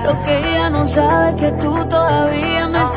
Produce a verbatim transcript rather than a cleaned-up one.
Lo que ella no sabe es que tú todavía me